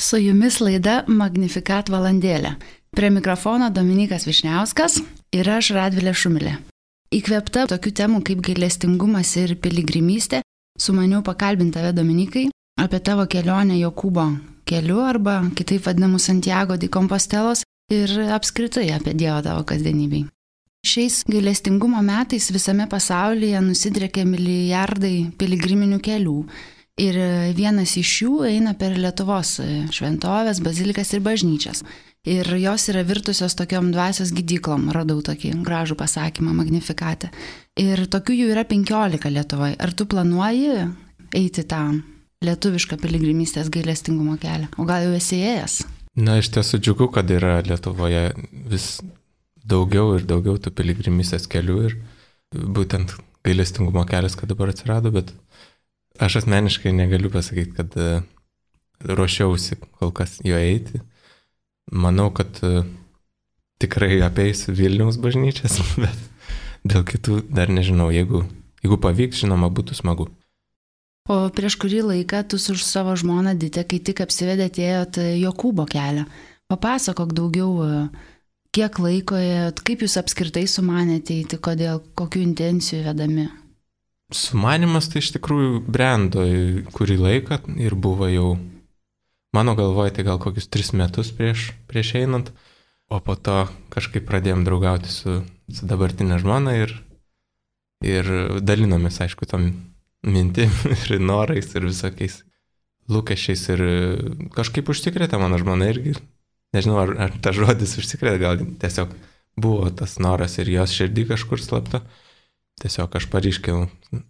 Su jumis laida Magnificat valandėlė. Prie mikrofono Dominykas Višniauskas ir aš Radvilė Šumilė. Įkvėpta tokių temų kaip gailestingumas ir piligrimystė, sumaniau pakalbinti tave, Dominikai, apie tavo kelionę Jokūbo keliu arba kitaip vadinamų Santiago de Compostelos ir apskritai apie Dievą tavo kasdienybei. Šiais gailestingumo metais visame pasaulyje nusidriekė milijardai piligriminių kelių. Ir vienas iš jų eina per Lietuvos šventovės, bazilikas ir bažnyčias. Ir jos yra virtusios tokiom dvasios gydyklom, radau tokį gražų pasakymą Magnificate. Ir tokių jų yra 15 Lietuvoje. Ar tu planuoji eiti tą lietuvišką piligrimystės gailestingumo kelią? O gal jau esi ėjęs? Na, iš tiesų džiugu, kad yra Lietuvoje vis daugiau ir daugiau tų piligrimystės kelių ir būtent gailestingumo kelias, kad dabar atsirado, bet aš asmeniškai negaliu pasakyti, kad ruošiausi kol kas jo eiti. Manau, kad tikrai apeisiu Vilniaus bažnyčias, bet dėl kitų dar nežinau. Jeigu pavyks, žinoma, būtų smagu. O prieš kurį laiką tu su savo žmona Ditė, kai tik apsivedėt, ėjot Jokūbo kelią. Papasakok daugiau, kiek laiko ėjot, kaip jūs apskritai sumanėte eiti, kodėl, kokių intencijų vedami. Sumanimas tai iš tikrųjų brendo kurį laiką ir buvo jau, mano galvoje, tai gal kokius 3 metus prieš einant, o po to kažkaip pradėjom draugauti su dabartinė žmona ir dalinomės, aišku, tom mintim ir norais ir visokiais lūkesčiais ir kažkaip užsikrėtė mano žmona irgi, nežinau, ar ta žodis užsikrėtė, gal tiesiog buvo tas noras ir jos širdį kažkur slapta. Tiesiog aš paryškinau.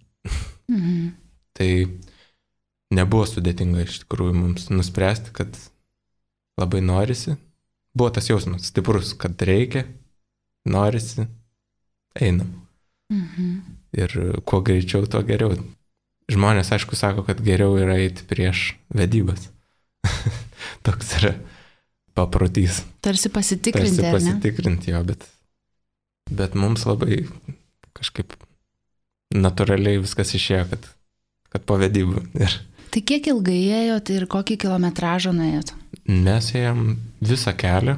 Tai nebuvo sudėtinga iš tikrųjų mums nuspręsti, kad labai norisi. Buvo tas jausmas stiprus, kad reikia, norisi, einam. Ir kuo greičiau, to geriau. Žmonės, aišku, sako, kad geriau yra eiti prieš vedybas. Toks yra paprotys. Tarsi pasitikrinti, ar ne? Tarsi pasitikrinti, jo, bet mums labai kažkaip natūraliai viskas išėjo, kad po vedybų. Tai kiek ilgai ėjot ir kokį kilometražą nuėjot? Mes ėjom visą kelią,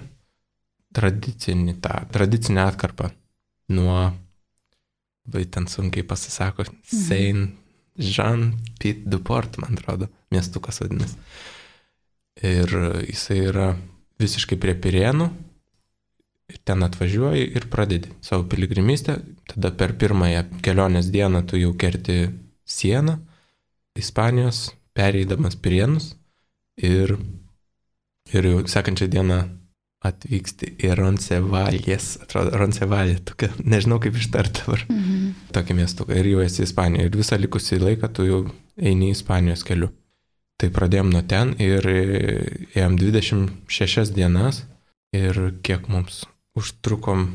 tradicinę atkarpą nuo, ten sunkiai pasisako, Saint-Jean-Pied-du-Port, man atrodo, miestukas vadinasi. Ir jisai yra visiškai prie Pirėnų. Ir ten atvažiuoji ir pradedi savo piligrimystę, tada per pirmąją kelionės dieną tu jau kerti sieną, Ispanijos, pereidamas Pirėnus ir jau sekančią dieną atvyksti į Roncesvalles, atrodo, Roncesvalles, nežinau kaip ištarti dabar, tokį miestuką, ir jau esi Ispanijoje, ir visą likusį laiką tu jau eini Ispanijos keliu. Tai pradėjom nuo ten ir ėjom 26 dienas ir kiek mums užtrukom,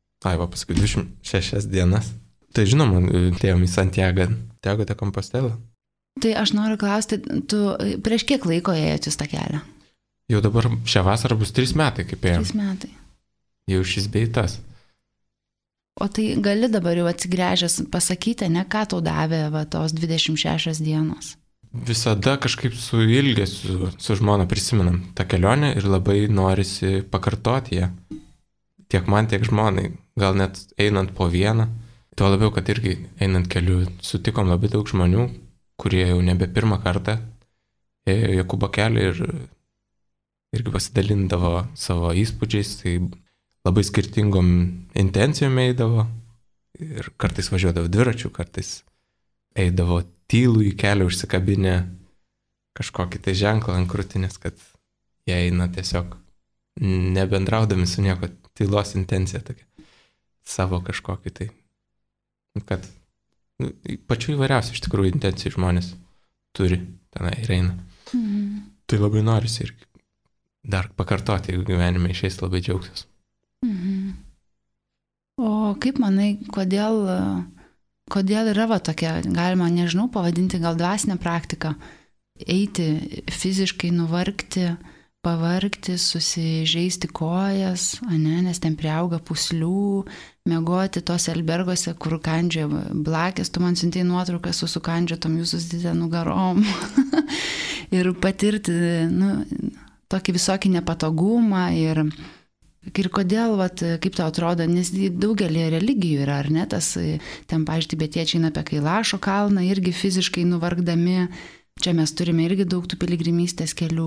26 dienas. Tai žinoma, atėjom į Santiago de Compostela. Tai aš noriu klausti, tu prieš kiek laiko ėjot jūs tą kelią? Jau dabar šią vasarą bus 3 metai, kaip ėjom. 3 metai. Jau šis bei tas. O tai gali dabar jau atsigręžęs pasakyti, ne, ką tau davė tos 26 dienos? Visada kažkaip su ilgesiu, su žmona prisimenam tą kelionę ir labai norisi pakartoti ją. Tiek man, tiek žmonai, gal net einant po vieną. Tuo labiau, kad irgi einant keliu sutikom labai daug žmonių, kurie jau nebe pirmą kartą ėjo Jokūbo kelią ir irgi pasidalindavo savo įspūdžiais, tai labai skirtingom intencijom eidavo ir kartais važiuodavo dviračių, kartais eidavo tylų į kelią užsikabinę kažkokį tai ženklą ant krūtinės, kad jie eina tiesiog nebendraudami su nieko, tylos intencija tokia, savo kažkokį tai, kad pačių įvairiausių iš tikrųjų intencijų žmonės turi tenai ir eina. Tai labai norisi ir dar pakartoti, jeigu gyvenime išeis, labai džiaugsiuos. O kaip manai, kodėl yra tokia, galima, nežinau, pavadinti gal dvasinę praktiką, eiti fiziškai, nuvargti, pavargti, susižeisti kojas, nes ten priauga pūslių, miegoti tose albergose, kur kandžia blakės, tu man siuntei nuotrauką su sukandžiotom jūsų didė nugarom ir patirti tokį visokį nepatogumą ir kodėl, vat, kaip tau atrodo, nes daugelį religijų yra, ar ne, tas, ten, pavyzdžiui, tibetiečiai eina apie Kailašo kalną, irgi fiziškai nuvargdami, čia mes turime irgi daug tų piligrimystės kelių,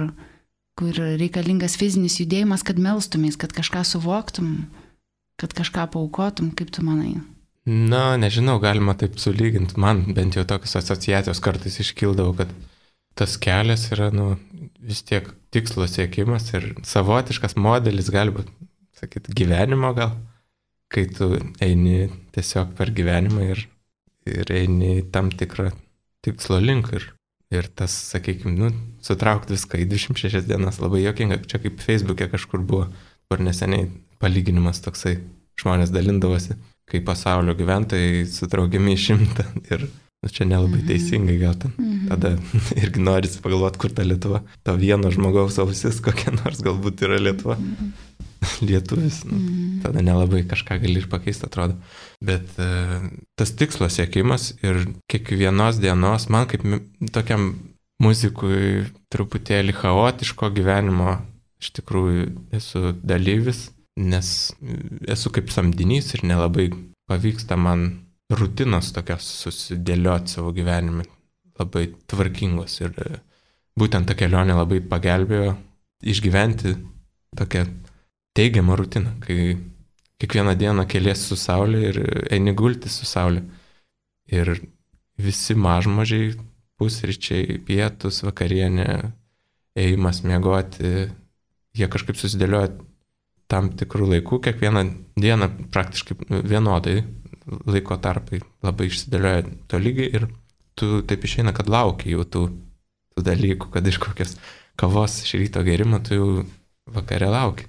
kur reikalingas fizinis judėjimas, kad melstumės, kad kažką suvoktum, kad kažką paaukotum, kaip tu manai? Na, nežinau, galima taip sulyginti, man bent jau tokios asociacijos kartais iškildavo, kad tas kelias yra, vis tiek tikslo siekimas ir savotiškas modelis, galbūt, sakyt, gyvenimo gal, kai tu eini tiesiog per gyvenimą ir eini tam tikrą tikslo link ir tas, sakykime, sutraukti viską į 26 dienas labai juokinga, čia kaip Facebook'e kažkur buvo, kur neseniai palyginimas toksai, žmonės dalindavosi, kai pasaulio gyventojai sutraukiami į 100 ir čia nelabai teisingai gal ten. Tada irgi norisi pagalvoti, kur ta Lietuva. To vieno žmogaus ausis, kokia nors galbūt yra Lietuva. Lietuvis. Tada nelabai kažką gali ir pakeisti, atrodo. Bet tas tikslo siekimas ir kiekvienos dienos, man kaip tokiam muzikui truputėlį chaotiško gyvenimo, iš tikrųjų esu dalyvis, nes esu kaip samdinys ir nelabai pavyksta man rutinos tokios susidėlioti savo gyvenime, labai tvarkingos ir būtent ta kelionė labai pagelbėjo išgyventi tokią teigiamą rutiną, kai kiekvieną dieną keliesi su saulė ir eini gulti su saulė. Ir visi mažmažiai, pusryčiai, pietus, vakarienė, ėjimas miegoti, jie kažkaip susidėlioja tam tikrų laikų, kiekvieną dieną praktiškai vienodai laiko tarpai labai išsidėlioja to lygiai ir tu taip išeina, kad lauki jau tų dalykų, kad iš kokios kavos iš ryto gerimo tu jau vakare lauki.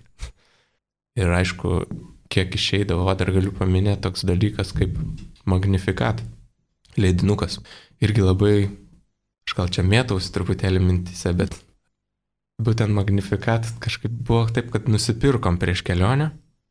Ir aišku, kiek išeidavo, dar galiu paminėti toks dalykas kaip Magnificat leidinukas. Irgi labai, aš gal čia mėtausi truputėlį mintise, bet būtent Magnificat kažkaip buvo taip, kad nusipirkom prieš kelionę.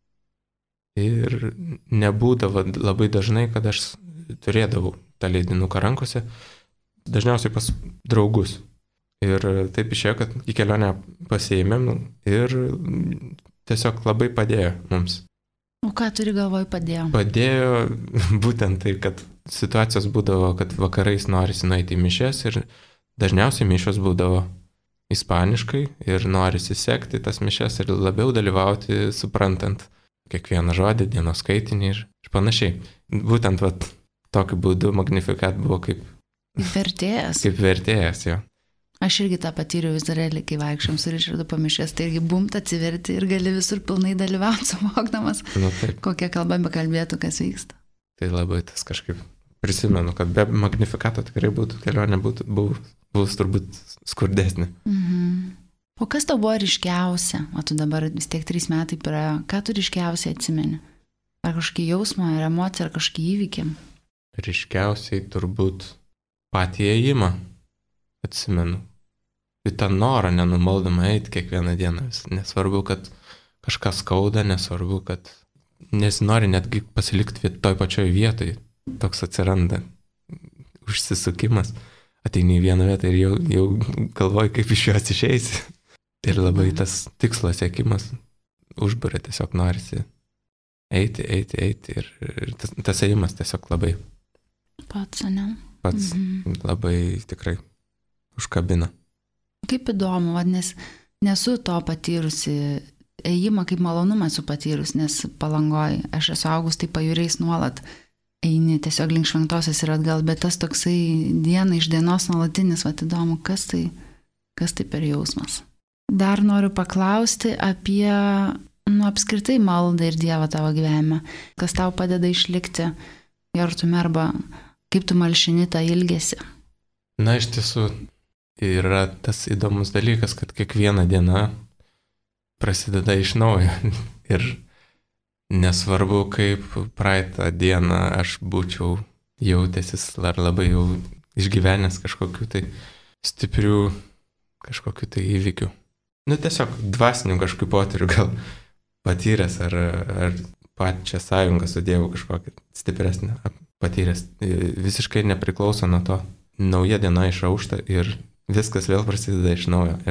Ir nebūdavo labai dažnai, kad aš turėdavau tą leidinuką rankose, dažniausiai pas draugus. Ir taip išėjo, kad į kelionę pasiėmėm ir tiesiog labai padėjo mums. O ką turi galvoj padėjo? Padėjo būtent tai, kad situacijos būdavo, kad vakarais norisi nueiti į mišias ir dažniausiai mišios būdavo ispaniškai ir norisi sekti tas mišias ir labiau dalyvauti, suprantant kiekvieną žodį, dienos skaitinį ir panašiai. Būtent tokiu būdu Magnificat buvo kaip vertėjas. Kaip vertėjas, jo. Aš irgi tą patyriau Izraelį, kai vaikščiom su Ričardu pamišės, tai irgi bumt atsiverti ir gali visur pilnai dalyvauti, suvokdamas, kokią kalbą bekalbėtų, kas vyksta. Tai labai tas kažkaip prisimenu, kad be Magnificato tikrai kelionė buvus turbūt skurdesnė. O kas tau buvo ryškiausia? O tu dabar vis tiek 3 metai praėjo. Ką tu ryškiausiai atsimeni? Ar kažkokį jausmą, ar emociją, ar kažkokį įvykį? Ryškiausiai turbūt patį ėjimą atsimenu. Ir tą norą nenumaldomą eiti kiekvieną dieną. Nesvarbu, kad kažkas skauda, nesvarbu, kad nesinori netgi pasilikti toj pačioj vietoj. Toks atsiranda užsisukimas. Ateini į vieną vietą ir jau galvoji, kaip iš jos išeisi. Ir labai tas tikslo siekimas užburia, tiesiog norisi eiti ir tas ėjimas tiesiog labai. Pats, ne? Pats labai tikrai užkabina. Kaip įdomu, nes nesu to patyrusi, ėjimą kaip malonumą esu patyrus, nes Palangoj, aš esu augus tai pajūriais nuolat, eini tiesiog link Šventosios ir atgal, bet tas toksai diena iš dienos nuolatinis, įdomu, kas tai per jausmas. Dar noriu paklausti apie, apskritai maldą ir Dievą tavo gyvenime, kas tau padeda išlikti artume arba kaip tu malšini tą ilgesį. Na, iš tiesų, yra tas įdomus dalykas, kad kiekviena diena prasideda iš naujo ir nesvarbu, kaip praeitą dieną aš būčiau jautęsis ar labai jau išgyvenęs kažkokiu tai stiprių kažkokiu tai įvykiu. Tiesiog dvasinių kažkokių potyrių gal patyręs ar pačią sąjungą su Dievu kažkokią stipresnę patyręs. Visiškai nepriklauso nuo to. Nauja diena išaušta ir viskas vėl prasideda iš naujo. Ir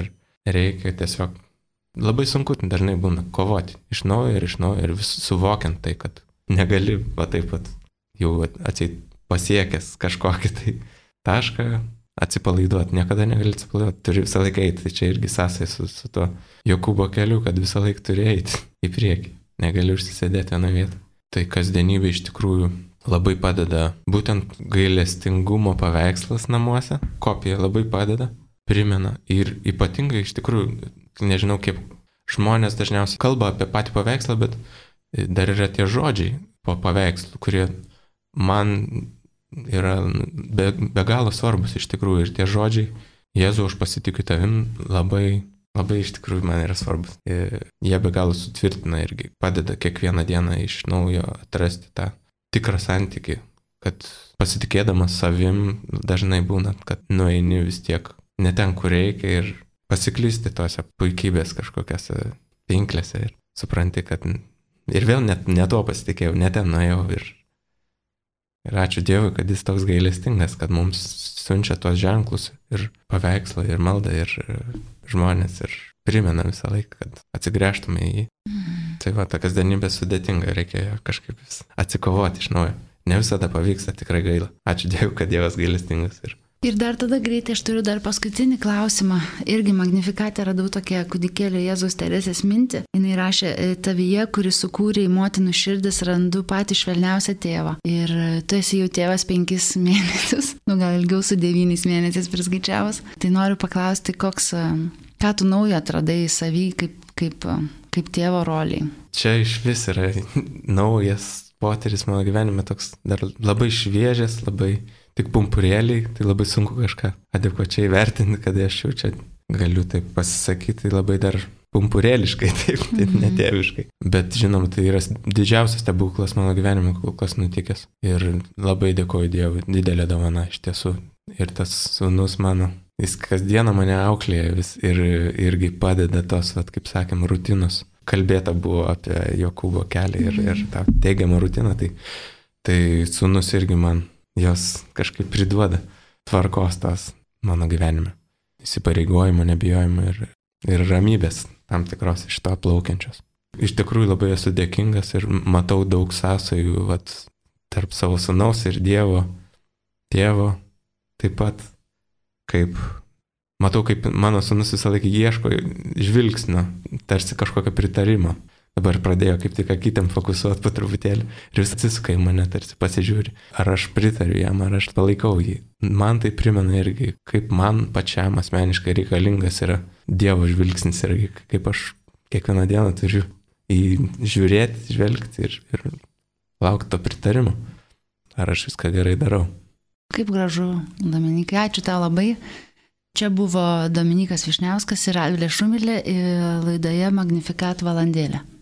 reikia tiesiog, labai sunku dažnai būna kovoti iš naujo ir vis suvokiant tai, kad negali taip pat jau atseit pasiekęs kažkokį tai tašką atsipalaiduoti, niekada negali atsipalaiduoti, turi visą laiką eiti, tai čia irgi sąsai su to Jokūbo keliu, kad visą laiką turi eiti į priekį, negali užsisėdėti vieną vietą. Tai kasdienybė iš tikrųjų labai padeda, būtent gailestingumo paveikslas namuose, kopija labai padeda, primena ir ypatingai iš tikrųjų, nežinau kaip žmonės dažniausiai kalba apie patį paveikslą, bet dar yra tie žodžiai po paveikslu, kurie man yra be galo svarbus iš tikrųjų ir tie žodžiai, Jėzau, aš pasitikiu tavim, labai iš tikrųjų man yra svarbus. Jie be galo sutvirtina irgi, padeda kiekvieną dieną iš naujo atrasti tą tikrą santykį, kad pasitikėdamas savim dažnai būna, kad nueini vis tiek ne ten, kur reikia ir pasiklysti tose puikybės kažkokiose pinklėse ir supranti, kad ir vėl net ne to pasitikėjau, ne ten nuėjau ir ačiū Dievui, kad jis toks gailestingas, kad mums siunčia tuos ženklus ir paveikslą, ir maldą, ir žmonės, ir primena visą laiką, kad atsigręžtume į jį. Tai va, ta kasdienybė sudėtinga, reikia kažkaip vis atsikovoti iš naujo. Ne visada pavyksta, tikrai gaila. Ačiū Dievui, kad Dievas gailestingas. Ir dar tada greitai aš turiu dar paskutinį klausimą. Irgi Magnifikate radau tokią kūdikėlio Jėzaus Teresės mintį. Jis rašė, tavyje, kuris sukūrė į motinų širdis, randu patį švelniausią tėvą. Ir tu esi jau tėvas 5 mėnesius, gal ilgiau su 9 mėnesiais priskaičiavus. Tai noriu paklausti, ką tu naujo atradai savy kaip tėvo roliai? Čia iš vis yra naujas potyris mano gyvenime, toks dar labai šviežias, labai tik pumpurėliai, tai labai sunku kažką adekvačiai vertinti, kad aš jau čia galiu taip pasisakyti, labai dar pumpurėliškai, taip netėviškai. Bet žinom, tai yra didžiausias stebuklas mano gyvenime, kol kas nutikęs. Ir labai dėkoju Dievui, didelė dovana iš tiesų. Ir tas sūnus mano, jis kasdieną mane auklėja vis ir irgi padeda tos, kaip sakėm, rutinos. Kalbėta buvo apie Jokūbo kelią ir tą teigiamą rutiną, tai sūnus irgi man jos kažkaip priduoda tvarkos tos mano gyvenime. Įsipareigojimo, nebijojimo ir ramybės tam tikros iš to plaukiančios. Iš tikrųjų labai esu dėkingas ir matau daug sąsajų tarp savo sūnaus ir Dievo, tėvo, taip pat matau, kaip mano sūnus visą laiką ieško žvilgsnio, tarsi kažkokio pritarimo. Dabar pradėjo kaip tik akytėm fokusuoti po truputėlį ir vis atsisuka į mane, tarsi pasižiūri, ar aš pritariu jam, ar aš palaikau jį. Man tai primena irgi, kaip man pačiam asmeniškai reikalingas yra Dievo žvilgsnis irgi, kaip aš kiekvieną dieną turiu žiūrėti, žvelgti ir laukti to pritarimo, ar aš viską gerai darau. Kaip gražu, Dominikai, ačiū tau labai. Čia buvo Dominikas Višniauskas ir Radvilė Šumilė laidoje Magnificat valandėlė.